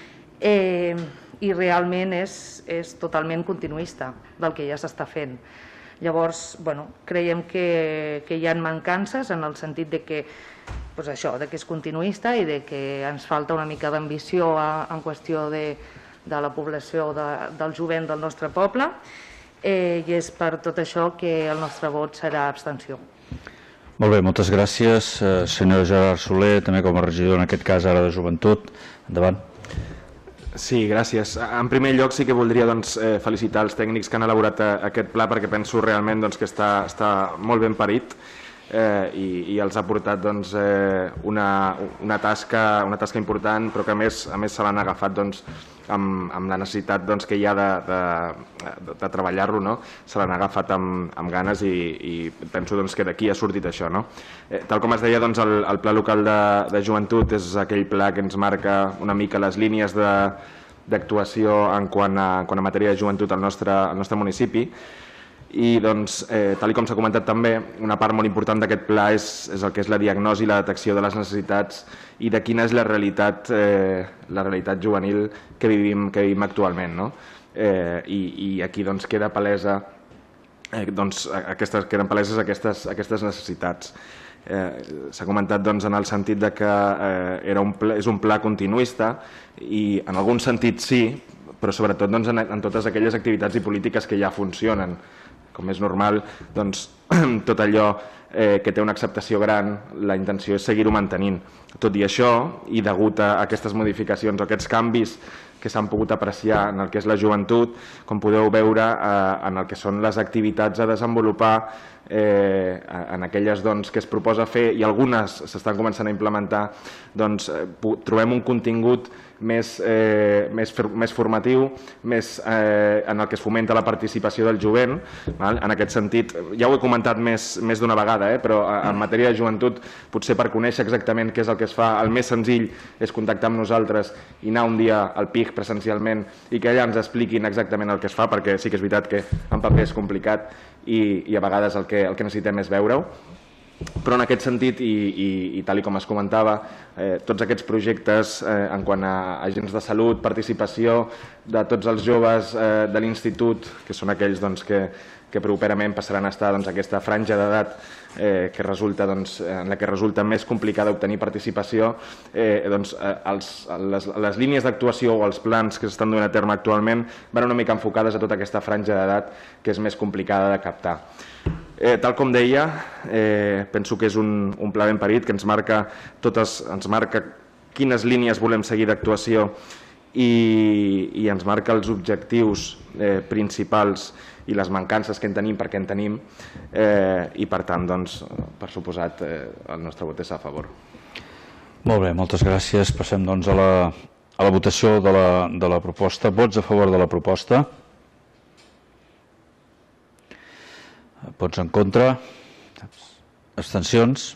i realment és totalment continuista del que ja s'està fent. Llavors, creiem que hi ha mancances en el sentit que és continuista i que ens falta una mica d'ambició en qüestió de la població del jovent del nostre poble, i és per tot això que el nostre vot serà abstenció. Molt bé, moltes gràcies. Senyor Gerard Soler, també com a regidor, en aquest cas ara de joventut. Endavant. Sí, gràcies. En primer lloc sí que voldria felicitar els tècnics que han elaborat aquest pla perquè penso realment que està molt ben parit. i els ha portat una tasca important, però que a més se l'han agafat amb la necessitat que hi ha de treballar-lo, se l'han agafat amb ganes i penso que d'aquí ha sortit això. Tal com es deia, el Pla Local de Joventut és aquell pla que ens marca una mica les línies d'actuació en quant a matèria de joventut al nostre municipi. I tal com s'ha comentat també, una part molt important d'aquest pla és el que és la diagnosi i la detecció de les necessitats i de quina és la realitat juvenil que vivim actualment. I aquí queden paleses aquestes necessitats. S'ha comentat en el sentit que és un pla continuista i en algun sentit sí, però sobretot en totes aquelles activitats i polítiques que ja funcionen. Com és normal, tot allò que té una acceptació gran, la intenció és seguir-ho mantenint. Tot i això, i degut a aquestes modificacions o aquests canvis que s'han pogut apreciar en el que és la joventut, com podeu veure en el que són les activitats a desenvolupar, en aquelles que es proposa fer i algunes s'estan començant a implementar, trobem un contingut més formatiu, més en el que es fomenta la participació del jovent. En aquest sentit, ja ho he comentat més d'una vegada, però en matèria de joventut, potser per conèixer exactament què és el que es fa, el més senzill és contactar amb nosaltres i anar un dia al PIG presencialment i que allà ens expliquin exactament el que es fa, perquè sí que és veritat que en paper és complicat i a vegades el que necessitem és veure-ho. Però en aquest sentit, i tal com es comentava, tots aquests projectes en quant a agents de salut, participació de tots els joves de l'institut, que són aquells que properament passaran a estar en aquesta franja d'edat en la que resulta més complicada obtenir participació, les línies d'actuació o els plans que s'estan duent a terme actualment van una mica enfocades a tota aquesta franja d'edat que és més complicada de captar. Tal com deia, penso que és un pla ben parit que ens marca quines línies volem seguir d'actuació i ens marca els objectius principals i les mancances que en tenim, perquè en tenim, i per tant, per suposat, el nostre vot és a favor. Molt bé, moltes gràcies. Passem a la votació de la proposta. Vots a favor de la proposta? Vots en contra? Abstencions?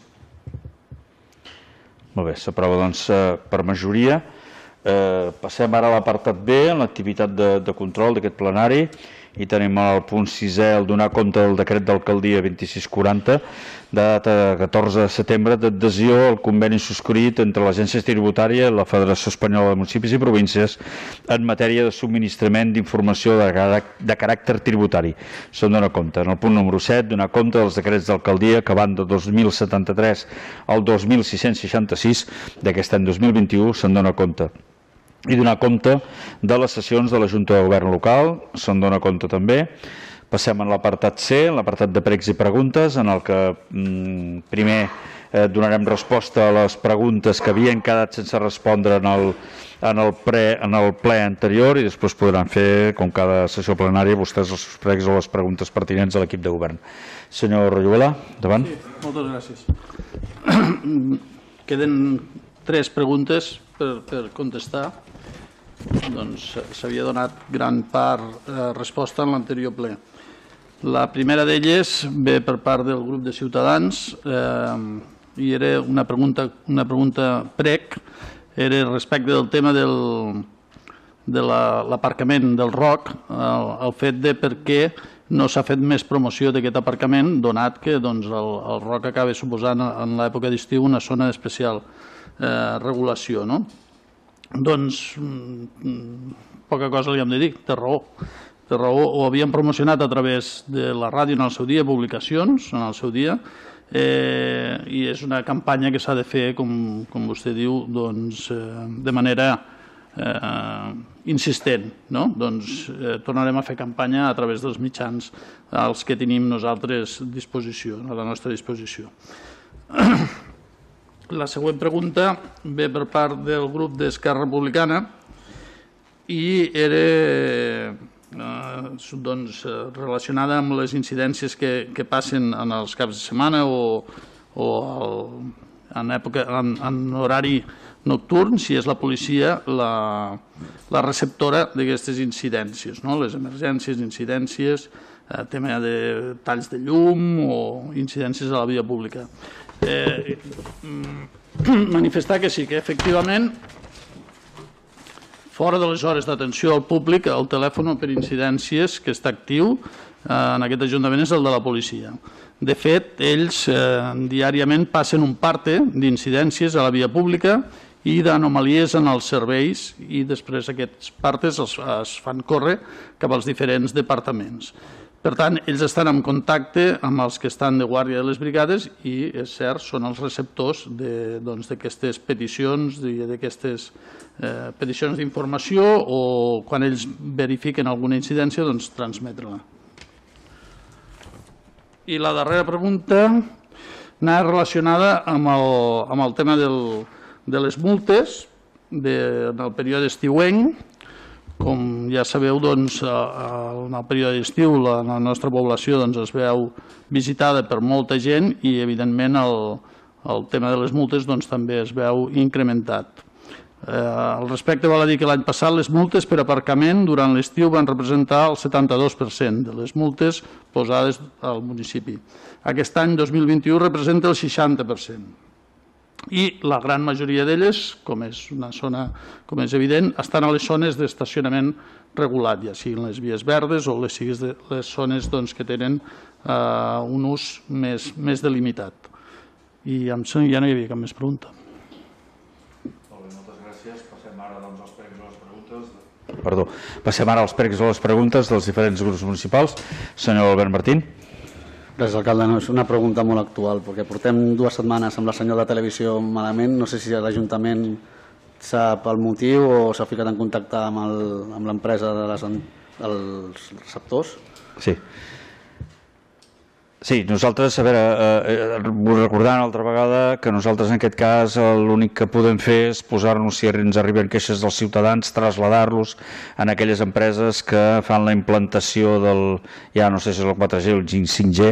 Molt bé, s'aprova per majoria. Passem ara a l'apartat B, en l'activitat de control d'aquest plenari, i tenim el punt 6è, el donar compte del decret d'alcaldia 2640, de data 14 de setembre, d'adhesió al conveni subscrit entre l'Agència Tributària i la Federació Espanyola de Municipis i Províncies en matèria de subministrament d'informació de caràcter tributari. Se'n dona compte. En el punt número 7, donar compte dels decrets d'alcaldia que van de 2073 al 2666 d'aquest any 2021, se'n dona compte. I donar compte de les sessions de la Junta de Govern Local, se'n dona compte també. Passem a l'apartat C, l'apartat de pregs i preguntes, en el que primer donarem resposta a les preguntes que havien quedat sense respondre en el ple anterior, i després podran fer, com cada sessió plenària, vostès els pregs o les preguntes pertinents a l'equip de govern. Senyor Royuela, endavant. Sí, moltes gràcies. Queden 3 preguntes per contestar. S'havia donat gran part resposta en l'anterior ple. La primera d'elles ve per part del grup de Ciutadans i era una pregunta prec, era respecte del tema de l'aparcament del ROC, el fet de per què no s'ha fet més promoció d'aquest aparcament, donat que el ROC acaba suposant en l'època d'estiu una zona d'especial regulació. Doncs poca cosa li hem de dir, té raó. Ho havíem promocionat a través de la ràdio en el seu dia, publicacions en el seu dia, i és una campanya que s'ha de fer, com vostè diu, de manera insistent. Tornarem a fer campanya a través dels mitjans als que tenim nosaltres a la nostra disposició. La següent pregunta ve per part del grup d'Esquerra Republicana i era relacionada amb les incidències que passen en els caps de setmana o en horari nocturn, si és la policia la receptora d'aquestes incidències, les emergències, incidències, tema de talls de llum o incidències a la via pública. Manifestar que sí, que efectivament fora de les hores d'atenció al públic, el telèfon per incidències que està actiu en aquest Ajuntament és el de la policia. De fet, ells diàriament passen un parte d'incidències a la via pública i d'anomalies en els serveis i després aquests partes es fan córrer cap als diferents departaments. Per tant, ells estan en contacte amb els que estan de guàrdia de les brigades i, és cert, són els receptors d'aquestes peticions, d'aquestes peticions d'informació o quan ells verifiquen alguna incidència, doncs transmetre-la. I la darrera pregunta anava relacionada amb el tema de les multes en el període estiuenc. Com ja sabeu, en el període d'estiu la nostra població es veu visitada per molta gent i, evidentment, el tema de les multes també es veu incrementat. Al respecte, val a dir que l'any passat les multes per aparcament durant l'estiu van representar el 72% de les multes posades al municipi. Aquest any, 2021, representa el 60%. I la gran majoria d'elles, com és una zona, com és evident, estan a les zones d'estacionament regulat, ja siguin les vies verdes o les zones que tenen un ús més delimitat. I ja no hi havia cap més pregunta. Moltes gràcies. Passem ara als pregs o les preguntes. Perdó, passem ara als pregs o les preguntes dels diferents grups municipals. Senyor Albert Martín. Gràcies, alcalde. No, és una pregunta molt actual, perquè portem 2 setmanes amb la senyal de televisió malament. No sé si l'Ajuntament sap el motiu o s'ha ficat en contacte amb l'empresa dels receptors. Sí. Sí, nosaltres, a veure, vull recordar una altra vegada que nosaltres en aquest cas l'únic que podem fer és posar-nos, si ens arriben queixes dels ciutadans, traslladar-los en aquelles empreses que fan la implantació del, ja no sé si és el 4G o el 5G,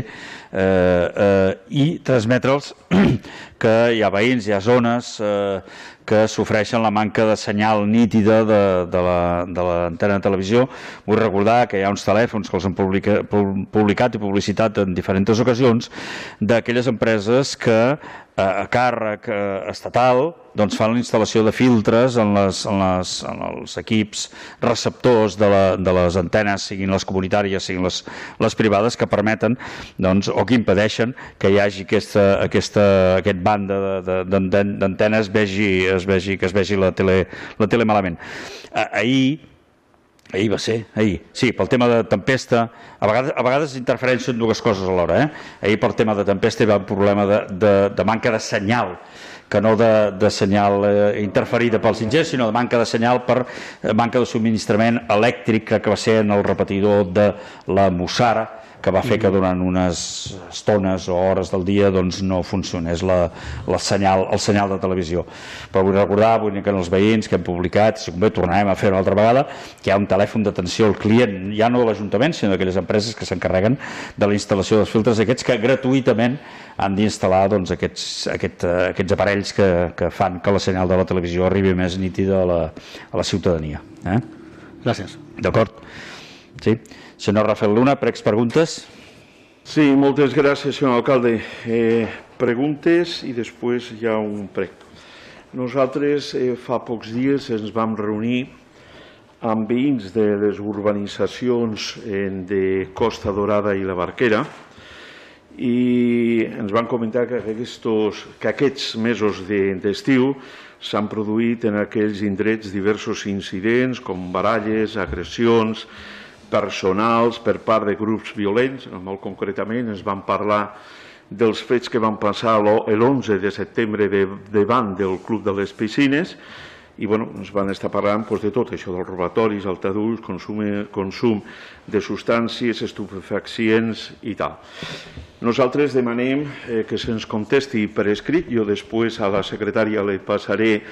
i transmetre'ls que hi ha veïns, hi ha zones que sofreixen la manca de senyal nítida de l'antena de televisió. Vull recordar que hi ha uns telèfons que els han publicat i publicitat en diferents ocasions d'aquelles empreses que a càrrec estatal fan la instal·lació de filtres en els equips receptors de les antenes, siguin les comunitàries, siguin les privades, que permeten o que impedeixen que hi hagi aquest banda d'antenes que es vegi la tele malament. Ahir va ser, sí, pel tema de tempesta, a vegades interfereixen dues coses alhora. Ahir pel tema de tempesta hi va un problema de manca de senyal, que no de senyal interferida pel 5G, sinó de manca de senyal per manca de subministrament elèctric, que va ser en el repetidor de la Mussara, que va fer que durant unes estones o hores del dia no funcionés el senyal de televisió. Però vull recordar que els veïns que hem publicat, si convé tornarem a fer una altra vegada, que hi ha un telèfon d'atenció al client, ja no de l'Ajuntament, sinó d'aquelles empreses que s'encarreguen de la instal·lació dels filtres aquests, que gratuïtament han d'instal·lar aquests aparells que fan que la senyal de la televisió arribi més nítida a la ciutadania. Gràcies. D'acord? Sí. Senyor Rafael Luna, pregs preguntes. Sí, moltes gràcies, senyor alcalde. Preguntes i després hi ha un prec. Nosaltres fa pocs dies ens vam reunir amb veïns de les urbanitzacions de Costa Dorada i la Barquera i ens van comentar que aquests mesos d'estiu s'han produït en aquells indrets diversos incidents com baralles, agressions personals per part de grups violents. Molt concretament ens van parlar dels fets que van passar l'11 de setembre davant del Club de les Piscines i ens van estar parlant de tot això, dels robatoris, altadults, consum de substàncies, estupefacients i tal. Nosaltres demanem que se'ns contesti per escrit. Jo després a la secretària li passaré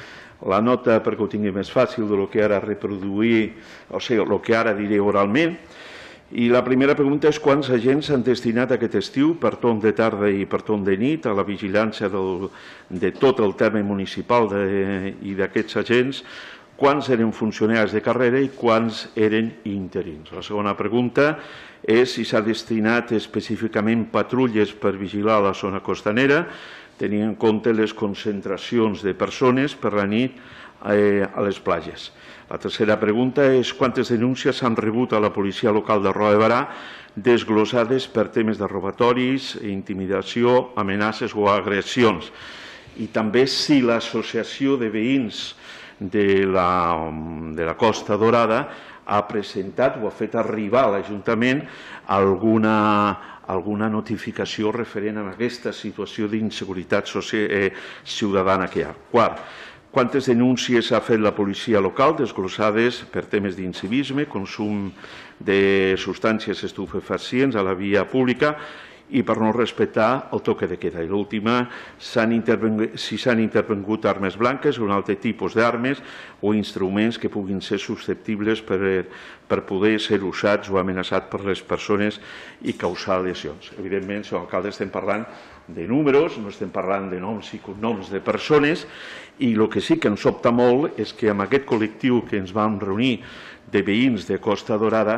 la nota perquè ho tingui més fàcil del que ara reproduir, o sigui, el que ara diré oralment. I la primera pregunta és quants agents s'han destinat aquest estiu per torn de tarda i per torn de nit a la vigilància de tot el terme municipal i d'aquests agents, quants eren funcionaris de carrera i quants eren interins. La segona pregunta és si s'ha destinat específicament patrulles per vigilar la zona costanera, tenint en compte les concentracions de persones per la nit a les platges. La tercera pregunta és quantes denúncies s'han rebut a la policia local de Roda de Berà desglossades per temes de robatoris, intimidació, amenaces o agressions. I també si l'associació de veïns de la Costa Dorada ha presentat o ha fet arribar a l'Ajuntament alguna notificació referent a aquesta situació d'inseguretat ciutadana que hi ha. Quart, quantes denúncies ha fet la policia local desglossades per temes d'incivisme, consum de substàncies estupefacients a la via pública i per no respectar el toque de queda. I l'última, si s'han intervingut armes blanques o un altre tipus d'armes o instruments que puguin ser susceptibles per poder ser usats o amenaçats per les persones i causar lesions. Evidentment, senyor alcalde, estem parlant de números, no estem parlant de noms i cognoms de persones, i el que sí que ens sobta molt és que amb aquest col·lectiu que ens vam reunir de veïns de Costa Dorada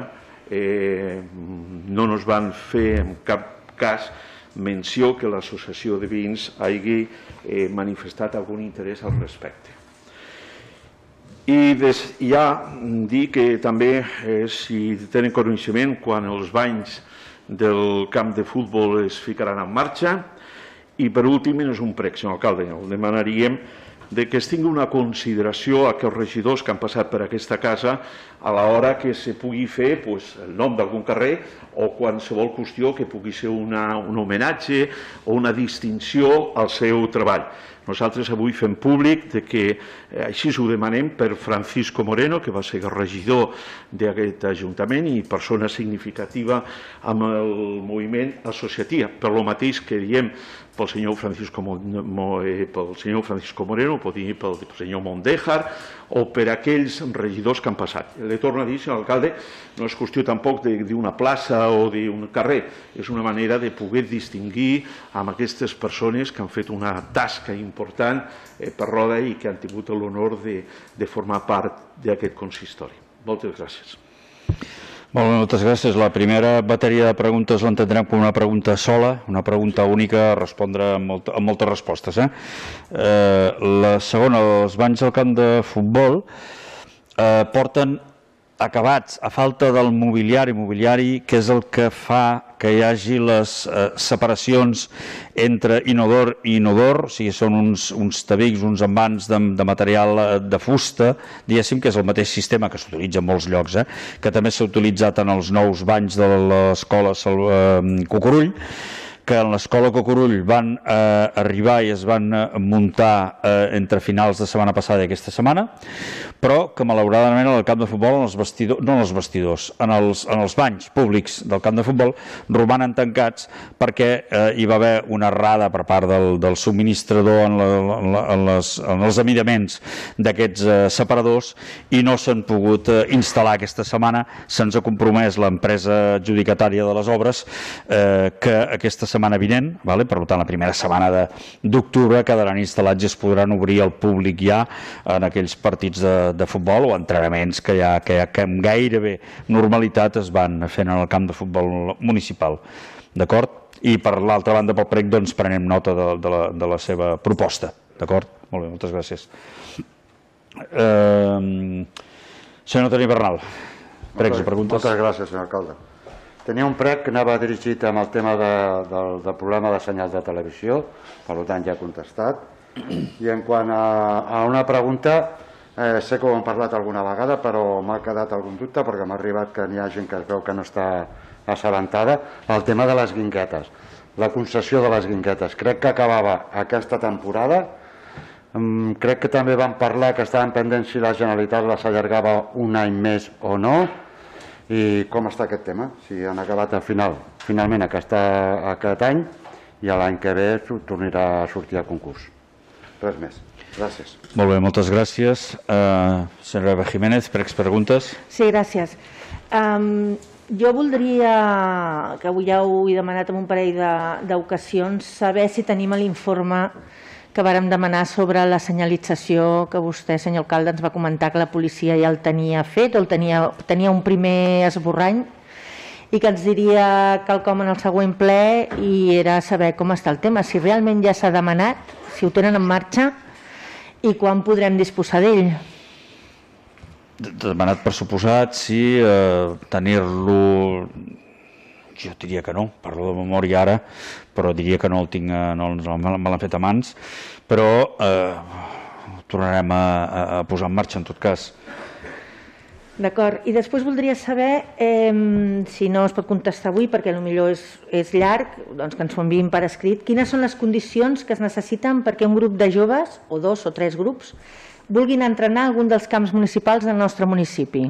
no ens van fer en cap cas menció que l'associació de veïns hagi manifestat algun interès al respecte. I ja dir que també, si tenen coneixement, quan els banys del camp de futbol es ficaran en marxa. I per últim, és un prec, senyor alcalde, el demanaríem que es tingui una consideració a aquests regidors que han passat per aquesta casa a l'hora que se pugui fer el nom d'algun carrer o qualsevol qüestió que pugui ser un homenatge o una distinció al seu treball. Nosaltres avui fem públic que així ho demanem per Francisco Moreno, que va ser regidor d'aquest Ajuntament i persona significativa amb el moviment associatiu. Per lo mateix que diem pel senyor Francisco Moreno, pel senyor Mondéjar o per aquells regidors que han passat. Le torno a dir, senyor alcalde, no és qüestió tampoc d'una plaça o d'un carrer, és una manera de poder distingir amb aquestes persones que han fet una tasca important per Roda i que han tingut l'honor de formar part d'aquest consistori. Moltes gràcies. Molt bé, moltes gràcies. La primera bateria de preguntes l'entendrem com una pregunta sola, una pregunta única, a respondre amb moltes respostes. La segona, els banys del camp de futbol porten acabats a falta del mobiliari, que és el que fa que hi hagi les separacions entre inodor i inodor, o sigui, són uns tabics, uns envans de material de fusta, diguéssim, que és el mateix sistema que s'utilitza en molts llocs, que també s'ha utilitzat en els nous banys de l'escola Cucurull, que en l'escola Cucurull van arribar i es van muntar entre finals de setmana passada i aquesta setmana, però que malauradament al camp de futbol, en els banys públics del camp de futbol romanen tancats perquè hi va haver una errada per part del subministrador en els amidaments d'aquests separadors i no s'han pogut instal·lar aquesta setmana. Se'ns ha compromès l'empresa adjudicatària de les obres que aquesta setmana vinent, per tant la primera setmana d'octubre, quedaran instal·lats i es podran obrir al públic ja en aquells partits de futbol o entrenaments que amb gairebé normalitat es van fent en el camp de futbol municipal. D'acord? I per l'altra banda, pel prec, doncs prenem nota de la seva proposta. D'acord? Molt bé, moltes gràcies. Senyor Toni Bernal, pregs i preguntes. Moltes gràcies, senyor alcalde. Tenia un prec que anava dirigit amb el tema del problema de senyals de televisió, per tant ja he contestat. I en quant a una pregunta, sé que ho hem parlat alguna vegada, però m'ha quedat algun dubte perquè m'ha arribat que n'hi ha gent que es veu que no està assabentada, el tema de les guinguetes, la concessió de les guinguetes. Crec que acabava aquesta temporada, crec que també vam parlar que estaven pendents si la Generalitat les allargava un any més o no, i com està aquest tema, si han acabat finalment aquest any i l'any que ve tornarà a sortir a concurs. Res més. Gràcies. Molt bé, moltes gràcies. Senyora Eva Jiménez, preguntes? Sí, gràcies. Jo voldria, que avui ja ho he demanat en un parell d'ocasions, saber si tenim l'informe que vàrem demanar sobre la senyalització que vostè, senyor alcalde, ens va comentar que la policia ja el tenia fet o el tenia un primer esborrany i que ens diria quelcom en el següent ple, i era saber com està el tema, si realment ja s'ha demanat, si ho tenen en marxa i quan podrem disposar d'ell. Demanat per suposat, sí, tenir-lo... Jo diria que no, parlo de memòria ara, però diria que no el tinc, no me l'han fet a mans, però ho tornarem a posar en marxa en tot cas. D'acord, i després voldria saber, si no es pot contestar avui perquè potser és llarg, doncs que ens ho enviïn per escrit, quines són les condicions que es necessiten perquè un grup de joves, o 2 o 3 grups, vulguin entrenar algun dels camps municipals del nostre municipi.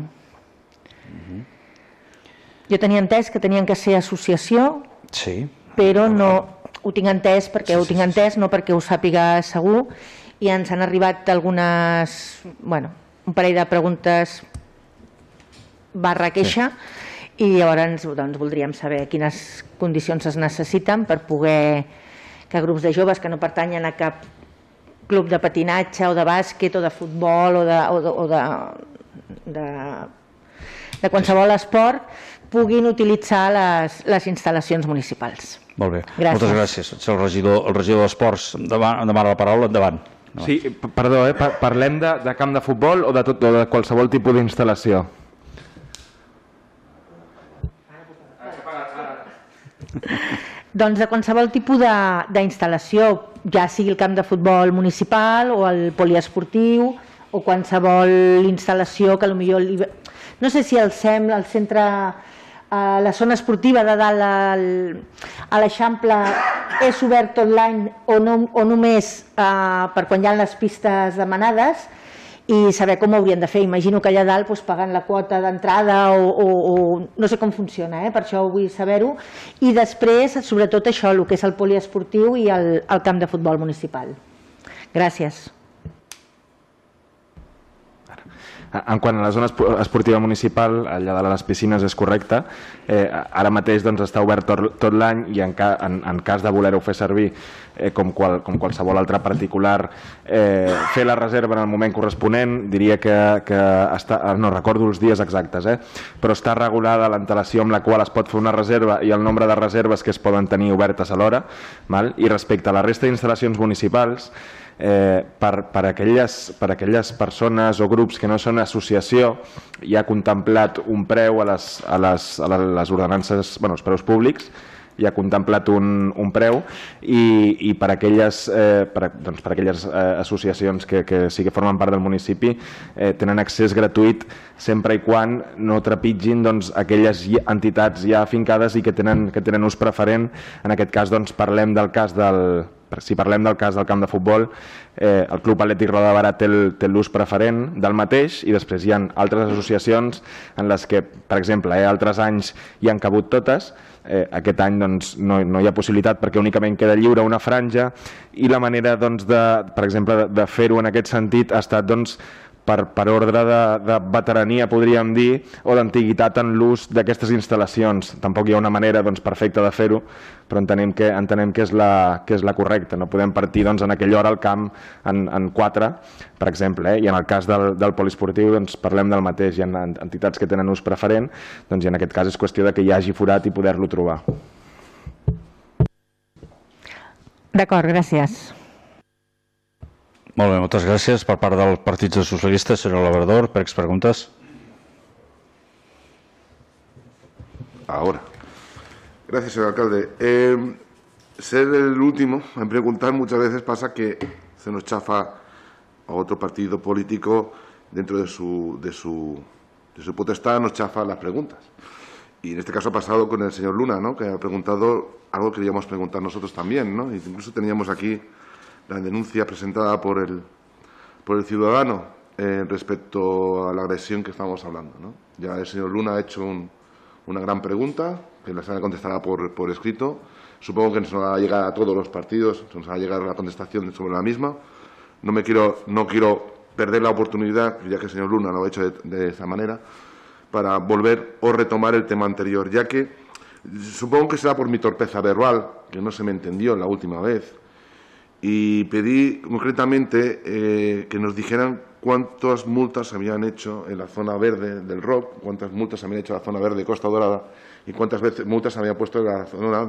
Jo tenia entès que tenien que ser associació, però no ho tinc entès perquè ho tinc entès, no perquè ho sàpiga segur, i ens han arribat algunes, un parell de preguntes / queixa, i llavors voldríem saber quines condicions es necessiten per poder que grups de joves que no pertanyen a cap club de patinatge o de bàsquet o de futbol o de qualsevol esport puguin utilitzar les instal·lacions municipals. Molt bé, moltes gràcies. El regidor d'Esports demana la paraula, endavant. Sí, perdó, parlem de camp de futbol o de qualsevol tipus d'instal·lació? Doncs de qualsevol tipus d'instal·lació, ja sigui el camp de futbol municipal o el poliesportiu o qualsevol instal·lació que potser... No sé si el SEM, el centre, la zona esportiva de dalt a l'Eixample és obert tot l'any o només per quan hi ha les pistes demanades, i saber com ho haurien de fer. Imagino que allà dalt pagant la quota d'entrada o no sé com funciona, per això vull saber-ho. I després, sobretot això, el que és el poliesportiu i el camp de futbol municipal. Gràcies. En quant a la zona esportiva municipal, allà de les piscines és correcte. Ara mateix està obert tot l'any i en cas de voler-ho fer servir com qualsevol altre particular, fer la reserva en el moment corresponent, diria que no recordo els dies exactes, però està regulada l'antelació amb la qual es pot fer una reserva i el nombre de reserves que es poden tenir obertes alhora. I respecte a la resta d'instal·lacions municipals, per aquelles persones o grups que no són associació, hi ha contemplat un preu a les ordenances, els preus públics, hi ha contemplat un preu, i per aquelles associacions que sí que formen part del municipi tenen accés gratuït sempre i quan no trepitgin aquelles entitats ja afincades i que tenen ús preferent. En aquest cas parlem del cas del camp de futbol, el Club Atlètic Roda de Barà té l'ús preferent del mateix, i després hi ha altres associacions en les que, per exemple, altres anys hi han cabut totes. Aquest any no hi ha possibilitat perquè únicament queda lliure una franja, i la manera, per exemple, de fer-ho en aquest sentit ha estat per ordre de veterania, podríem dir, o d'antiguitat en l'ús d'aquestes instal·lacions. Tampoc hi ha una manera perfecta de fer-ho, però entenem que és la correcta. No podem partir en aquella hora al camp en 4, per exemple, i en el cas del poliesportiu parlem del mateix. Hi ha entitats que tenen ús preferent, i en aquest cas és qüestió que hi hagi forat i poder-lo trobar. D'acord, gràcies. Molt bé, moltes gràcies. Per part del Partit Socialista, senyor Labrador, preguntes. Ahora. Gracias, señor alcalde. Ser el último en preguntar muchas veces pasa que se nos chafa a otro partido político dentro de su potestad, nos chafa las preguntas. Y en este caso ha pasado con el señor Luna, ¿no?, que ha preguntado algo que queríamos preguntar nosotros también, ¿no? Incluso teníamos aquí la denuncia presentada por el ciudadano respecto a la agresión que estamos hablando, ¿no? Ya el señor Luna ha hecho una gran pregunta, que la señora contestará por escrito. Supongo que nos va a llegar a todos los partidos, nos va a llegar la contestación sobre la misma. no quiero perder la oportunidad, ya que el señor Luna lo ha hecho de esa manera, para volver o retomar el tema anterior, ya que supongo que será por mi torpeza verbal, que no se me entendió la última vez, y pedí concretamente que nos dijeran cuántas multas habían hecho en la zona verde del ROC, cuántas multas habían hecho en la zona verde de Costa Dorada y cuántas multas habían puesto en la zona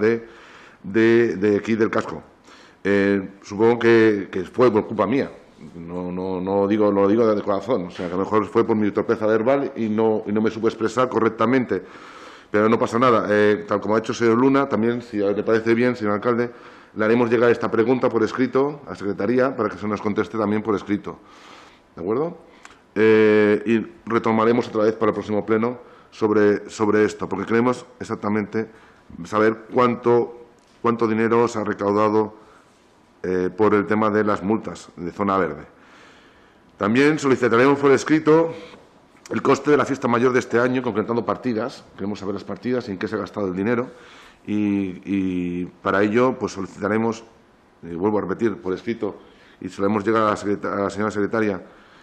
de aquí del casco. Supongo que fue por culpa mía, no lo digo de corazón, o sea, que a lo mejor fue por mi torpeza verbal y no me supe expresar correctamente, pero no pasa nada. Tal como ha hecho el señor Luna, también, si le parece bien, señor alcalde, le haremos llegar esta pregunta por escrito a la Secretaría para que se nos conteste también por escrito. ¿De acuerdo? Y retomaremos otra vez para el próximo pleno sobre esto, porque queremos exactamente saber cuánto dinero se ha recaudado por el tema de las multas de zona verde. También solicitaremos por escrito el coste de la fiesta mayor de este año, concretando partidas. Queremos saber las partidas y en qué se ha gastado el dinero. Y para ello pues solicitaremos, vuelvo a repetir, por escrito, y se lo hemos llegado a la señora secretaria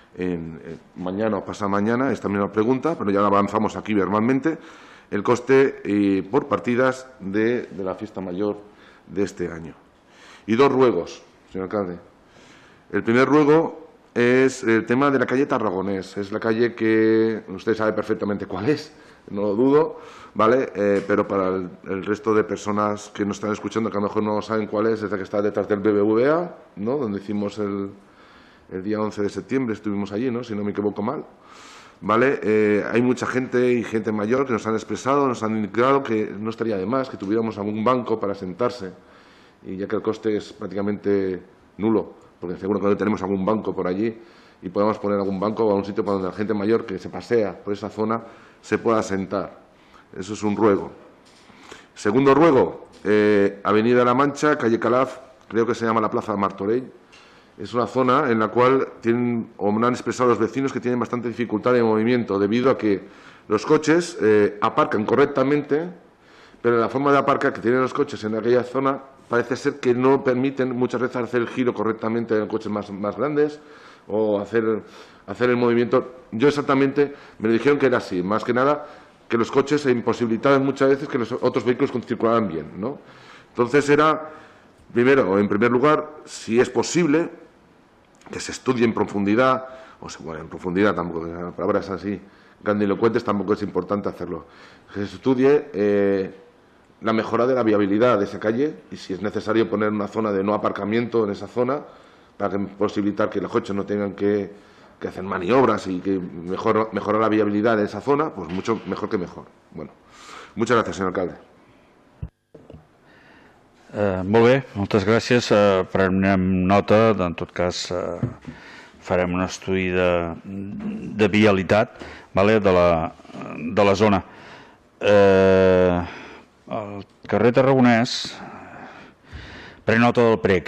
mañana o pasado mañana, esta misma pregunta, pero ya la avanzamos aquí verbalmente, el coste por partidas de la fiesta mayor de este año. Y dos ruegos, señor alcalde. El primer ruego es el tema de la calle Tarragonés. Es la calle que usted sabe perfectamente cuál es, no lo dudo, ¿vale? Pero para el resto de personas que nos están escuchando, que a lo mejor no saben cuál es la que está detrás del BBVA, ¿no? Donde hicimos el día 11 de septiembre, estuvimos allí, ¿no? Si no me equivoco mal. ¿Vale? Hay mucha gente y gente mayor que nos han expresado, nos han indicado que no estaría de más que tuviéramos algún banco para sentarse, y ya que el coste es prácticamente nulo, porque seguro que no tenemos algún banco por allí y podemos poner algún banco o algún sitio para donde la gente mayor que se pasea por esa zona se pueda sentar. Eso es un ruego. Segundo ruego, Avenida La Mancha, calle Calaf, creo que se llama la Plaza Martorell. Es una zona en la cual me han expresado los vecinos que tienen bastante dificultad de movimiento debido a que los coches aparcan correctamente, pero la forma de aparcar que tienen los coches en aquella zona parece ser que no permiten muchas veces hacer el giro correctamente en coches más grandes o hacer el movimiento. Yo exactamente me dijeron que era así, más que nada que los coches se imposibilitaban muchas veces que los otros vehículos circularan bien, ¿no? Entonces era, primero, en primer lugar, si es posible que se estudie en profundidad, en profundidad tampoco, las palabras así grandilocuentes tampoco es importante hacerlo, que se estudie la mejora de la viabilidad de esa calle y si es necesario poner una zona de no aparcamiento en esa zona para posibilitar que los coches no tengan que hacer maniobras y que mejorar la viabilidad de esa zona, pues mucho mejor que mejor. Bueno, muchas gracias, señor alcalde. Molt bé, moltes gràcies. Prenem nota, en tot cas farem un estudi de vialitat de la zona. El carrer Tarragonès, pren nota del prec,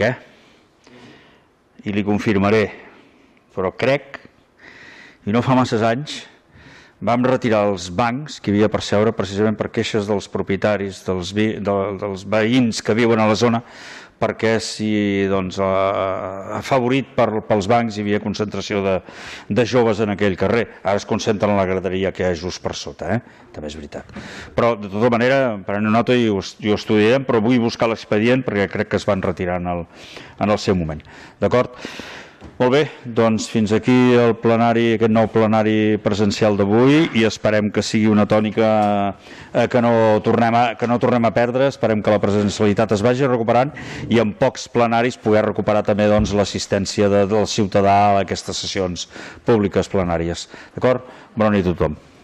i li confirmaré, però crec, i no fa masses anys, vam retirar els bancs que hi havia per seure precisament per queixes dels propietaris, dels veïns que viuen a la zona, perquè si afavorit pels bancs hi havia concentració de joves en aquell carrer. Ara es concentren en la graderia que hi ha just per sota, també és veritat. Però de tota manera, prenem nota i ho estudiarem, però vull buscar l'expedient perquè crec que es van retirar en el seu moment. D'acord? Molt bé, doncs fins aquí el plenari, aquest nou plenari presencial d'avui, i esperem que sigui una tònica que no tornem a perdre. Esperem que la presencialitat es vagi recuperant i en pocs plenaris poder recuperar també l'assistència del ciutadà a aquestes sessions públiques plenàries. D'acord? Bona nit a tothom.